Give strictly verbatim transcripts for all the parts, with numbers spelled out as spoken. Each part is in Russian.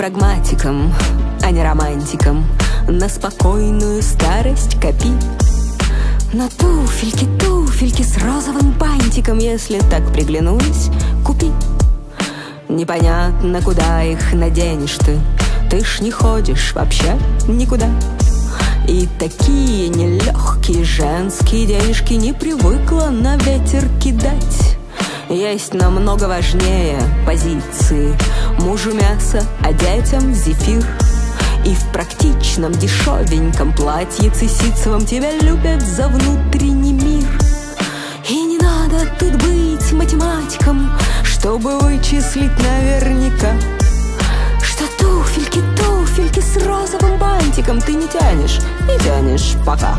прагматиком, а не романтиком. На спокойную старость копи. На туфельки, туфельки с розовым бантиком, если так приглянулись, купи. Непонятно, куда их наденешь ты, ты ж не ходишь вообще никуда. И такие нелегкие женские денежки не привыкла на ветер кидать. Есть намного важнее позиции: мужу мясо, а детям зефир. И в практичном дешевеньком платьице ситцевом тебя любят за внутренний мир. И не надо тут быть математиком, чтобы вычислить наверняка, что туфельки, туфельки с розовым бантиком ты не тянешь, не тянешь пока.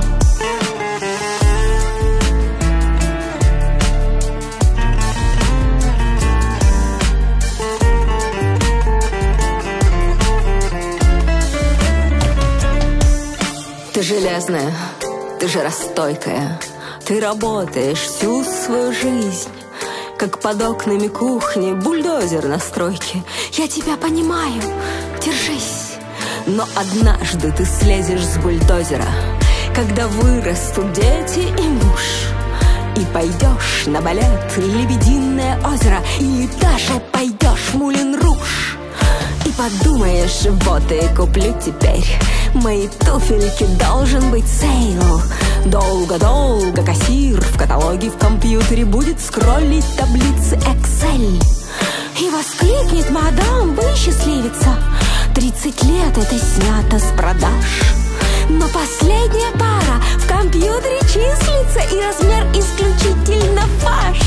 Ты железная, ты жиростойкая, ты работаешь всю свою жизнь, как под окнами кухни бульдозер на стройке. Я тебя понимаю, держись. Но однажды ты слезешь с бульдозера, когда вырастут дети и муж, и пойдешь на балет «Лебединое озеро», или даже пойдешь в Мулен Руж. И подумаешь, вот и куплю теперь мои туфельки, должен быть сейл. Долго-долго кассир в каталоге в компьютере будет скроллить таблицы Excel. И воскликнет: мадам, вы счастливица, тридцать лет это снято с продаж. Но последняя пара в компьютере числится, и размер исключительно ваш.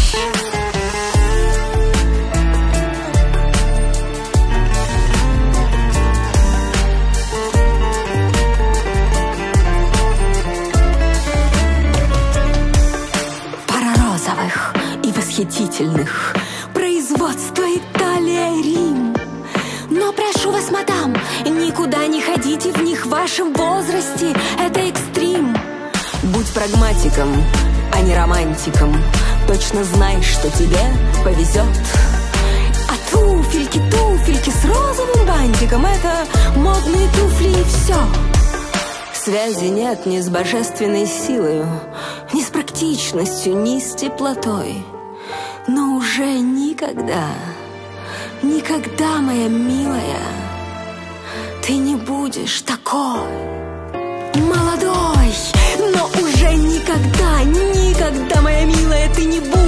И восхитительных, производство Италия, Рим. Но прошу вас, мадам, никуда не ходите в них в вашем возрасте, это экстрим. Будь прагматиком, а не романтиком, точно знай, что тебе повезет. А туфельки, туфельки с розовым бантиком — это модные туфли и все. Связи нет ни с божественной силою, ни с практичностью, ни с теплотой. Но уже никогда, никогда, моя милая, ты не будешь такой молодой. Но уже никогда, никогда, моя милая, ты не будешь